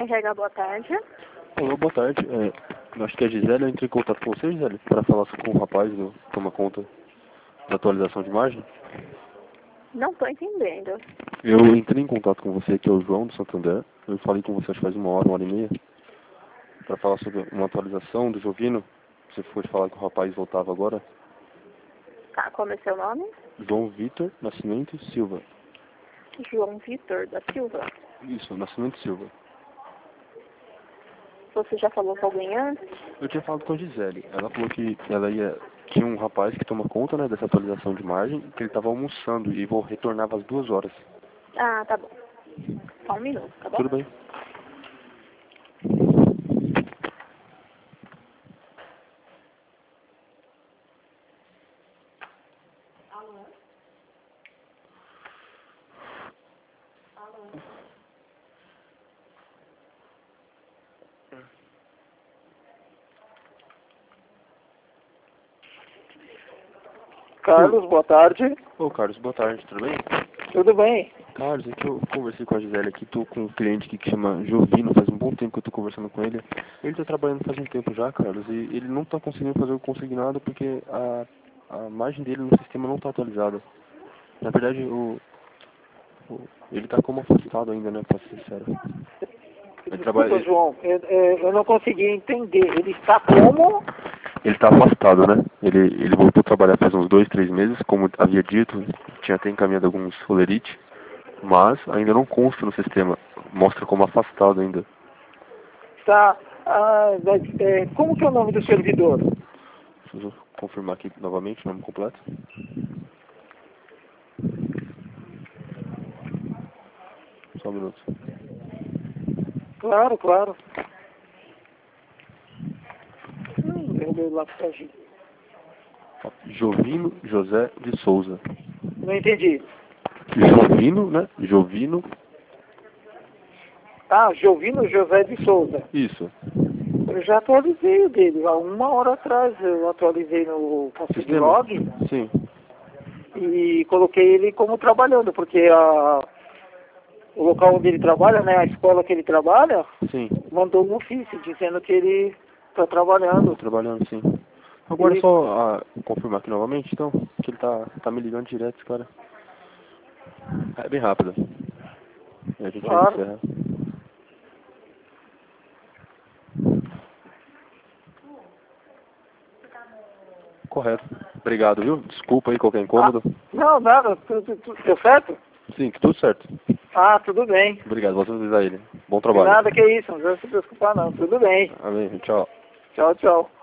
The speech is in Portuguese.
RH, boa tarde. Olá, boa tarde. Acho que é a Gisele. Eu entrei em contato com você, Gisele, para falar com o rapaz que toma conta da atualização de imagem. Não estou entendendo. Eu entrei em contato com você, que é o João do Santander. Eu falei com você acho que faz uma hora e meia, para falar sobre uma atualização do Jovino. Você foi falar que o rapaz voltava agora. Tá, como é seu nome? João Vitor Nascimento Silva. João Vitor da Silva. Isso, Nascimento Silva. Você já falou com alguém antes? Eu tinha falado com a Gisele. Ela falou que tinha um rapaz que toma conta, né, dessa atualização de imagem, que ele estava almoçando e retornava às 2 horas. Ah, tá bom. Só um minuto, tá bom? Tudo bem. Carlos, boa tarde. Ô, Carlos, boa tarde, tudo bem? Tudo bem? Carlos, é que eu conversei com a Gisele aqui, tô com um cliente aqui que chama Jovino, faz um bom tempo que eu tô conversando com ele. Ele tá trabalhando faz um tempo já, Carlos, e ele não tá conseguindo fazer o consignado porque a margem dele no sistema não tá atualizada. Na verdade, ele tá como afastado ainda, né, pra ser sincero. Desculpa, João, eu não consegui entender. Ele está como? Ele tá afastado, né? Ele voltou a trabalhar faz uns 2, 3 meses, como havia dito, tinha até encaminhado alguns rolerites, mas ainda não consta no sistema, mostra como afastado ainda. Está. Como que é o nome do servidor? Deixa eu confirmar aqui novamente o nome completo. Só um minuto. Claro, claro. Derrubei lá pra gente. Jovino José de Souza. Não entendi. Jovino, né? Jovino. Ah, Jovino José de Souza. Isso. Eu já atualizei o dele. Há 1 hora atrás eu atualizei no Log Sim. e coloquei ele como trabalhando, porque o local onde ele trabalha, né, a escola que ele trabalha, Sim. mandou um ofício dizendo que ele está trabalhando. Trabalhando, sim. Agora é só confirmar aqui novamente, então, que ele tá me ligando direto, esse cara. É bem rápido. E a gente vai Claro. encerrar. Correto. Obrigado, viu? Desculpa aí qualquer incômodo. Não, nada. Deu certo? Sim, tudo certo. Ah, tudo bem. Obrigado, vou avisar ele. Bom De trabalho. nada, que isso. Não precisa se preocupar, não. Tudo bem. Amém. Tchau. Tchau, tchau.